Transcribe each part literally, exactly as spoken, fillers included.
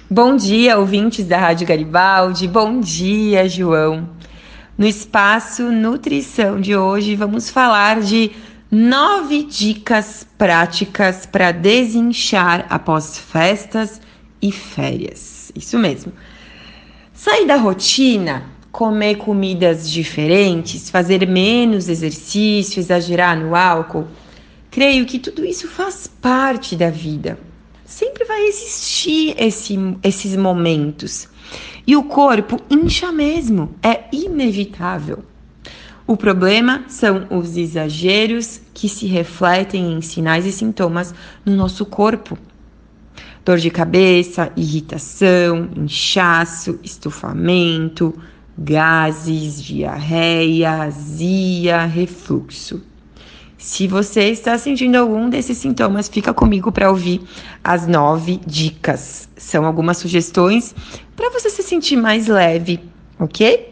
Bom dia, ouvintes da Rádio Garibaldi. Bom dia, João. No Espaço Nutrição de hoje, vamos falar de nove dicas práticas para desinchar após festas e férias. Isso mesmo. Sair da rotina, comer comidas diferentes, fazer menos exercício, exagerar no álcool. Creio que tudo isso faz parte da vida. Sempre vai existir esse, esses momentos. E o corpo incha mesmo, é inevitável. O problema são os exageros que se refletem em sinais e sintomas no nosso corpo. Dor de cabeça, irritação, inchaço, estufamento, gases, diarreia, azia, refluxo. Se você está sentindo algum desses sintomas, fica comigo para ouvir as nove dicas. São algumas sugestões para você se sentir mais leve, ok?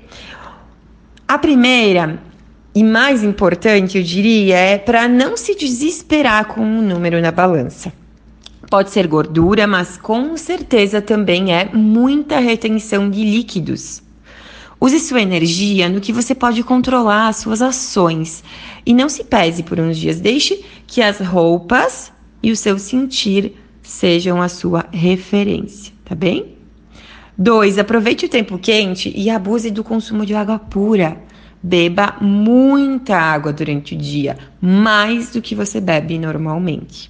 A primeira e mais importante, eu diria, é para não se desesperar com o número na balança. Pode ser gordura, mas com certeza também é muita retenção de líquidos. Use sua energia no que você pode controlar, as suas ações. E não se pese por uns dias. Deixe que as roupas e o seu sentir sejam a sua referência, tá bem? Dois, aproveite o tempo quente e abuse do consumo de água pura. Beba muita água durante o dia, mais do que você bebe normalmente.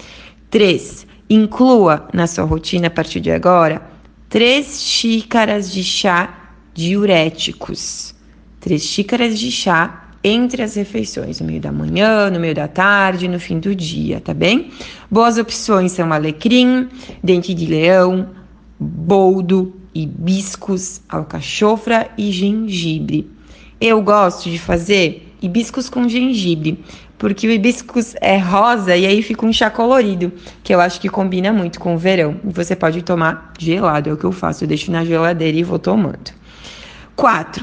Três, inclua na sua rotina a partir de agora três xícaras de chá diuréticos. Três xícaras de chá entre as refeições, no meio da manhã, no meio da tarde, no fim do dia, tá bem? Boas opções são alecrim, dente de leão, boldo, hibiscus, alcachofra e gengibre. Eu gosto de fazer hibiscus com gengibre, porque o hibiscus é rosa e aí fica um chá colorido, que eu acho que combina muito com o verão. Você pode tomar gelado, é o que eu faço, eu deixo na geladeira e vou tomando. Quatro,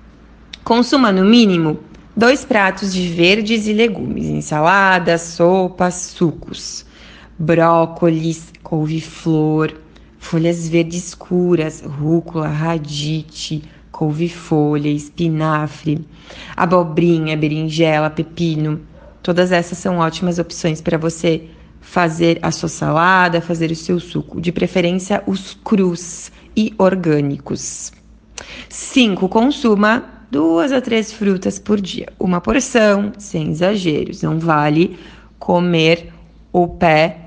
consuma no mínimo dois pratos de verdes e legumes, ensaladas, sopas, sucos, brócolis, couve-flor, folhas verdes escuras, rúcula, radite, couve-folha, espinafre, abobrinha, berinjela, pepino. Todas essas são ótimas opções para você fazer a sua salada, fazer o seu suco, de preferência os crus e orgânicos. Cinco, consuma duas a três frutas por dia. Uma porção, sem exageros. Não vale comer o pé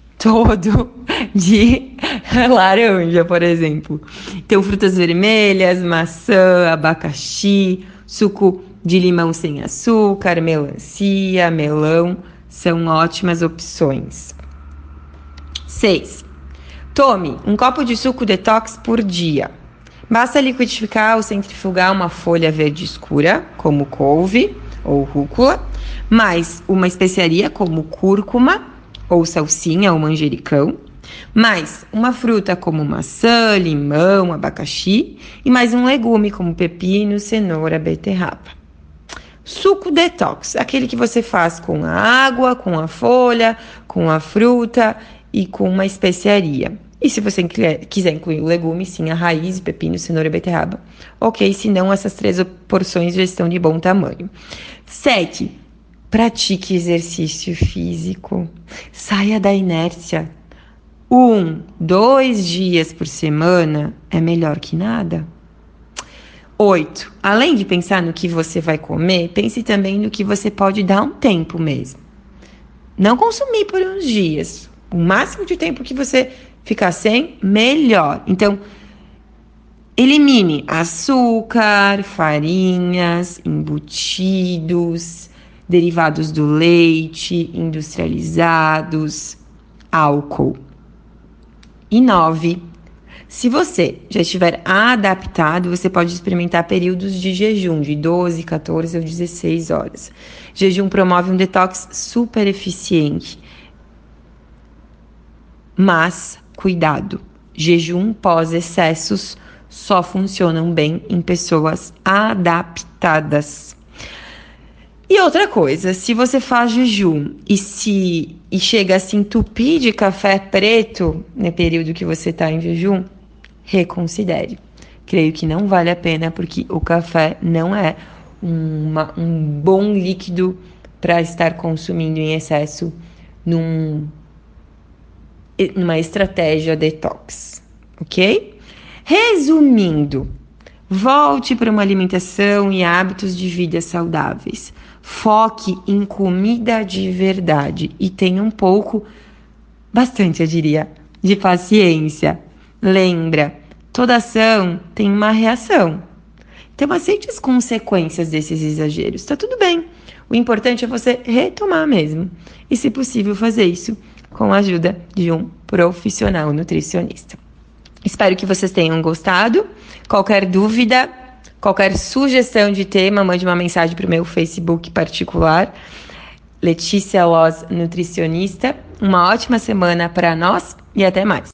todo de laranja, por exemplo. Então, frutas vermelhas, maçã, abacaxi, suco de limão sem açúcar, melancia, melão, são ótimas opções. Seis, tome um copo de suco detox por dia. Basta liquidificar ou centrifugar uma folha verde escura, como couve ou rúcula, mais uma especiaria como cúrcuma ou salsinha ou manjericão, mais uma fruta como maçã, limão, abacaxi e mais um legume como pepino, cenoura, beterraba. Suco detox, aquele que você faz com a água, com a folha, com a fruta e com uma especiaria. E se você quiser incluir o legume, sim, a raiz, pepino, cenoura e beterraba. Ok, se não, essas três porções já estão de bom tamanho. Sete, pratique exercício físico. Saia da inércia. Um, dois dias por semana é melhor que nada. Oito, além de pensar no que você vai comer, pense também no que você pode dar um tempo mesmo. Não consumir por uns dias. O máximo de tempo que você ficar sem, melhor. Então, elimine açúcar, farinhas, embutidos, derivados do leite, industrializados, álcool. E nove, se você já estiver adaptado, você pode experimentar períodos de jejum de doze, quatorze ou dezesseis horas. Jejum promove um detox super eficiente. Mas, cuidado, jejum pós-excessos só funcionam bem em pessoas adaptadas. E outra coisa, se você faz jejum e se e chega a se entupir de café preto no período que você está em jejum, reconsidere. Creio que não vale a pena, porque o café não é uma, um bom líquido para estar consumindo em excesso num, numa estratégia detox, ok? Resumindo, volte para uma alimentação e hábitos de vida saudáveis. Foque em comida de verdade e tenha um pouco, bastante eu diria, de paciência. Lembra, toda ação tem uma reação. Então aceite as consequências desses exageros. Tá tudo bem. O importante é você retomar mesmo. E, se possível, fazer isso com a ajuda de um profissional nutricionista. Espero que vocês tenham gostado. Qualquer dúvida, qualquer sugestão de tema, mande uma mensagem para o meu Facebook particular, Letícia Loz Nutricionista. Uma ótima semana para nós e até mais.